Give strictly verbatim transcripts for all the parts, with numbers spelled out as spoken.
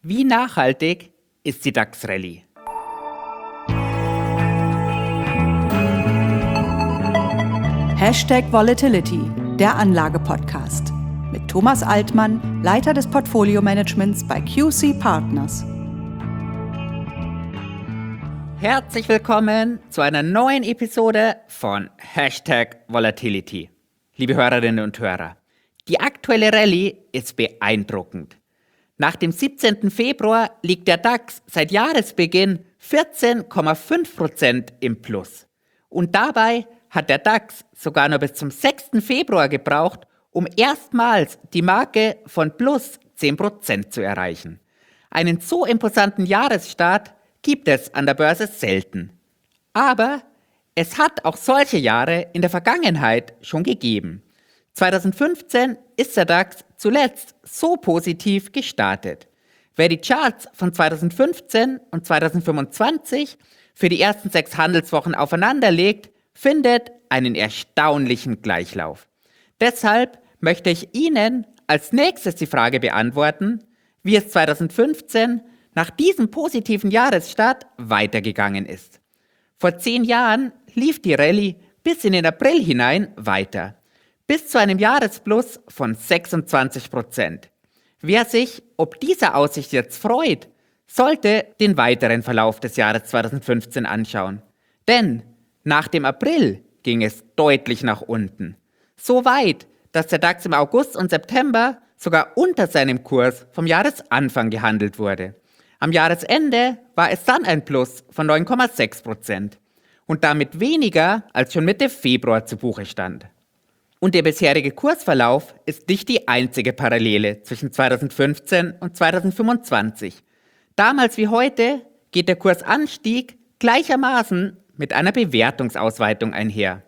Wie nachhaltig ist die DAX-Rallye? Hashtag Volatility, der Anlage-Podcast. Mit Thomas Altmann, Leiter des Portfolio-Managements bei Q C Partners. Herzlich willkommen zu einer neuen Episode von Hashtag Volatility. Liebe Hörerinnen und Hörer, die aktuelle Rallye ist beeindruckend. Nach dem siebzehnten Februar liegt der DAX seit Jahresbeginn vierzehn Komma fünf Prozent im Plus. Und dabei hat der DAX sogar nur bis zum sechsten Februar gebraucht, um erstmals die Marke von plus zehn Prozent zu erreichen. Einen so imposanten Jahresstart gibt es an der Börse selten. Aber es hat auch solche Jahre in der Vergangenheit schon gegeben. zweitausendfünfzehn ist der DAX zuletzt so positiv gestartet. Wer die Charts von zweitausendfünfzehn und zweitausendfünfundzwanzig für die ersten sechs Handelswochen aufeinanderlegt, findet einen erstaunlichen Gleichlauf. Deshalb möchte ich Ihnen als nächstes die Frage beantworten, wie es zweitausendfünfzehn nach diesem positiven Jahresstart weitergegangen ist. Vor zehn Jahren lief die Rallye bis in den April hinein weiter, bis zu einem Jahresplus von sechsundzwanzig Prozent. Wer sich ob dieser Aussicht jetzt freut, sollte den weiteren Verlauf des Jahres zweitausendfünfzehn anschauen. Denn nach dem April ging es deutlich nach unten. So weit, dass der DAX im August und September sogar unter seinem Kurs vom Jahresanfang gehandelt wurde. Am Jahresende war es dann ein Plus von neun Komma sechs Prozent und damit weniger als schon Mitte Februar zu Buche stand. Und der bisherige Kursverlauf ist nicht die einzige Parallele zwischen zweitausendfünfzehn und zweitausendfünfundzwanzig. Damals wie heute geht der Kursanstieg gleichermaßen mit einer Bewertungsausweitung einher.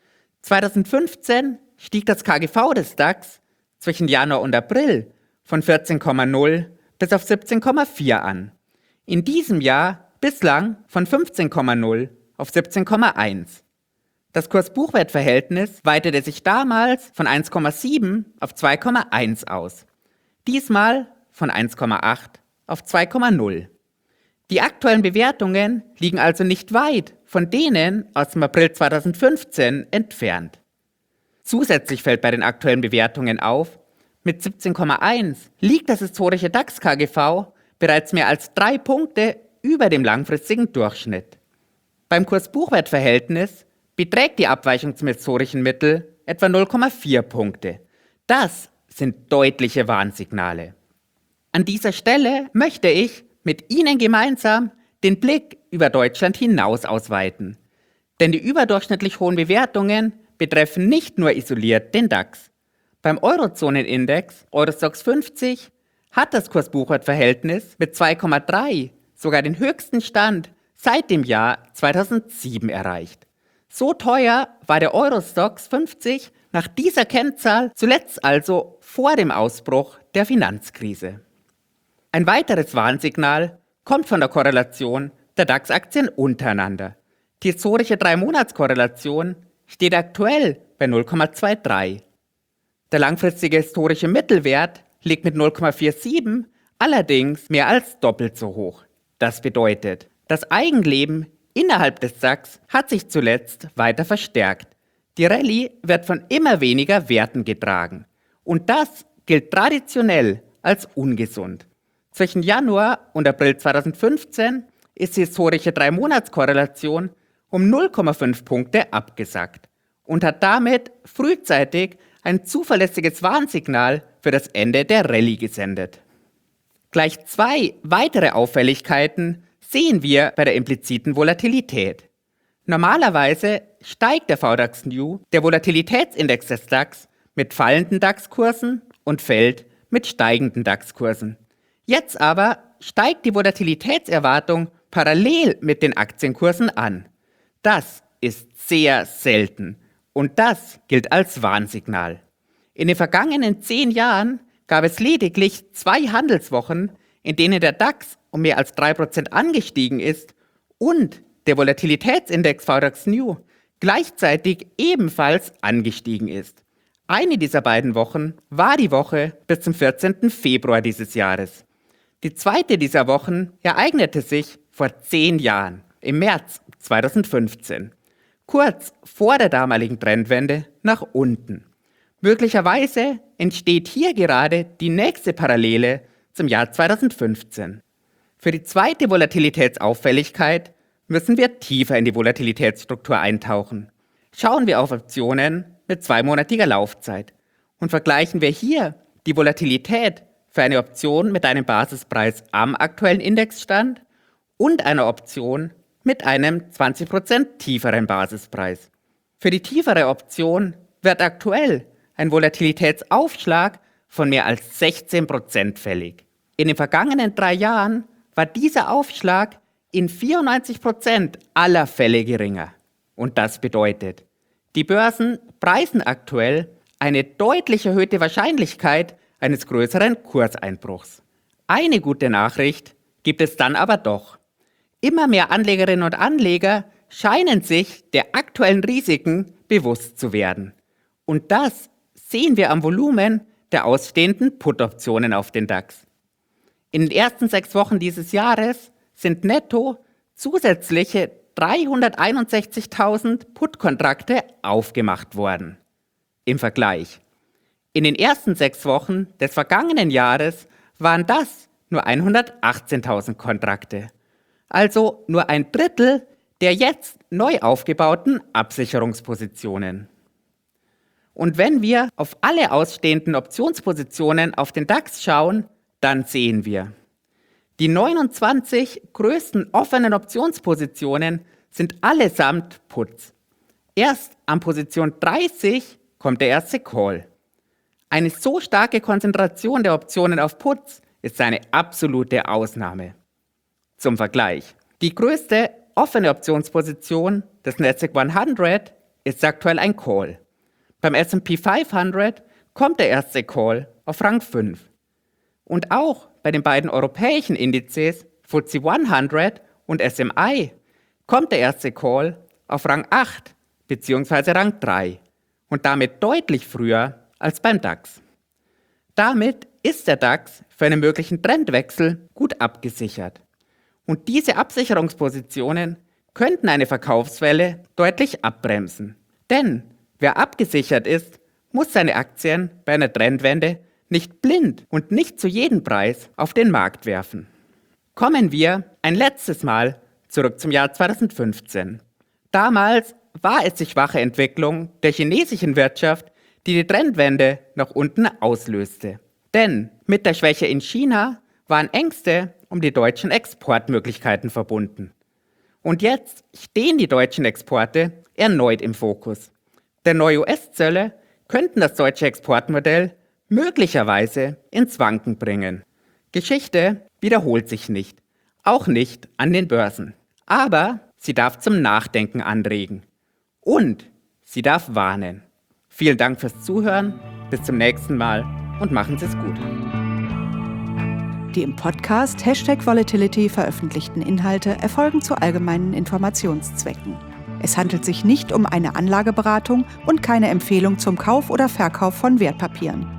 zweitausendfünfzehn stieg das K G V des DAX zwischen Januar und April von vierzehn Komma null bis auf siebzehn Komma vier an. In diesem Jahr bislang von fünfzehn Komma null auf siebzehn Komma eins. Das Kurs-Buchwert-Verhältnis weitete sich damals von eins Komma sieben auf zwei Komma eins aus. Diesmal von eins Komma acht auf zwei Komma null. Die aktuellen Bewertungen liegen also nicht weit von denen aus dem April zweitausendfünfzehn entfernt. Zusätzlich fällt bei den aktuellen Bewertungen auf, mit siebzehn Komma eins liegt das historische DAX-K G V bereits mehr als drei Punkte über dem langfristigen Durchschnitt. Beim Kurs-Buchwert-Verhältnis beträgt die Abweichung zum historischen Mittel etwa null Komma vier Punkte. Das sind deutliche Warnsignale. An dieser Stelle möchte ich mit Ihnen gemeinsam den Blick über Deutschland hinaus ausweiten. Denn die überdurchschnittlich hohen Bewertungen betreffen nicht nur isoliert den DAX. Beim Eurozonenindex Eurostoxx fünfzig hat das Kurs-Buchwert-Verhältnis mit zwei Komma drei sogar den höchsten Stand seit dem Jahr zweitausendsieben erreicht. So teuer war der Eurostoxx fünfzig nach dieser Kennzahl zuletzt also vor dem Ausbruch der Finanzkrise. Ein weiteres Warnsignal kommt von der Korrelation der DAX-Aktien untereinander. Die historische drei Monats Korrelation steht aktuell bei null Komma drei zwei. Der langfristige historische Mittelwert liegt mit null Komma siebenundvierzig allerdings mehr als doppelt so hoch. Das bedeutet, das Eigenleben innerhalb des DAX hat sich zuletzt weiter verstärkt. Die Rallye wird von immer weniger Werten getragen. Und das gilt traditionell als ungesund. Zwischen Januar und April zweitausendfünfzehn ist die historische drei Monats Korrelation um null Komma fünf Punkte abgesackt und hat damit frühzeitig ein zuverlässiges Warnsignal für das Ende der Rallye gesendet. Gleich zwei weitere Auffälligkeiten sehen wir bei der impliziten Volatilität. Normalerweise steigt der V DAX New, der Volatilitätsindex des DAX, mit fallenden DAX-Kursen und fällt mit steigenden DAX-Kursen. Jetzt aber steigt die Volatilitätserwartung parallel mit den Aktienkursen an. Das ist sehr selten und das gilt als Warnsignal. In den vergangenen zehn Jahren gab es lediglich zwei Handelswochen, in denen der DAX um mehr als drei Prozent angestiegen ist und der Volatilitätsindex V DAX New gleichzeitig ebenfalls angestiegen ist. Eine dieser beiden Wochen war die Woche bis zum vierzehnten Februar dieses Jahres. Die zweite dieser Wochen ereignete sich vor zehn Jahren, im März zweitausendfünfzehn, kurz vor der damaligen Trendwende nach unten. Möglicherweise entsteht hier gerade die nächste Parallele zum Jahr zweitausendfünfzehn. Für die zweite Volatilitätsauffälligkeit müssen wir tiefer in die Volatilitätsstruktur eintauchen. Schauen wir auf Optionen mit zweimonatiger Laufzeit und vergleichen wir hier die Volatilität für eine Option mit einem Basispreis am aktuellen Indexstand und einer Option mit einem zwanzig Prozent tieferen Basispreis. Für die tiefere Option wird aktuell ein Volatilitätsaufschlag von mehr als sechzehn Prozent fällig. In den vergangenen drei Jahren war dieser Aufschlag in vierundneunzig Prozent aller Fälle geringer. Und das bedeutet, die Börsen preisen aktuell eine deutlich erhöhte Wahrscheinlichkeit eines größeren Kurseinbruchs. Eine gute Nachricht gibt es dann aber doch. Immer mehr Anlegerinnen und Anleger scheinen sich der aktuellen Risiken bewusst zu werden. Und das sehen wir am Volumen der ausstehenden Put-Optionen auf den DAX. In den ersten sechs Wochen dieses Jahres sind netto zusätzliche dreihunderteinundsechzigtausend Put-Kontrakte aufgemacht worden. Im Vergleich: In den ersten sechs Wochen des vergangenen Jahres waren das nur hundertachtzehntausend Kontrakte, also nur ein Drittel der jetzt neu aufgebauten Absicherungspositionen. Und wenn wir auf alle ausstehenden Optionspositionen auf den DAX schauen, dann sehen wir: Die neunundzwanzig größten offenen Optionspositionen sind allesamt Puts. Erst an Position dreißig kommt der erste Call. Eine so starke Konzentration der Optionen auf Puts ist eine absolute Ausnahme. Zum Vergleich: Die größte offene Optionsposition des Nasdaq hundert ist aktuell ein Call. Beim S und P fünfhundert kommt der erste Call auf Rang fünf. Und auch bei den beiden europäischen Indizes F T S E hundert und S M I kommt der erste Call auf Rang acht bzw. Rang drei und damit deutlich früher als beim DAX. Damit ist der DAX für einen möglichen Trendwechsel gut abgesichert. Und diese Absicherungspositionen könnten eine Verkaufswelle deutlich abbremsen. Denn wer abgesichert ist, muss seine Aktien bei einer Trendwende nicht blind und nicht zu jedem Preis auf den Markt werfen. Kommen wir ein letztes Mal zurück zum Jahr zweitausendfünfzehn. Damals war es die schwache Entwicklung der chinesischen Wirtschaft, die die Trendwende nach unten auslöste. Denn mit der Schwäche in China waren Ängste um die deutschen Exportmöglichkeiten verbunden. Und jetzt stehen die deutschen Exporte erneut im Fokus. Denn neue U S-Zölle könnten das deutsche Exportmodell möglicherweise ins Wanken bringen. Geschichte wiederholt sich nicht, auch nicht an den Börsen. Aber sie darf zum Nachdenken anregen. Und sie darf warnen. Vielen Dank fürs Zuhören, bis zum nächsten Mal und machen Sie es gut. Die im Podcast Hashtag Volatility veröffentlichten Inhalte erfolgen zu allgemeinen Informationszwecken. Es handelt sich nicht um eine Anlageberatung und keine Empfehlung zum Kauf oder Verkauf von Wertpapieren.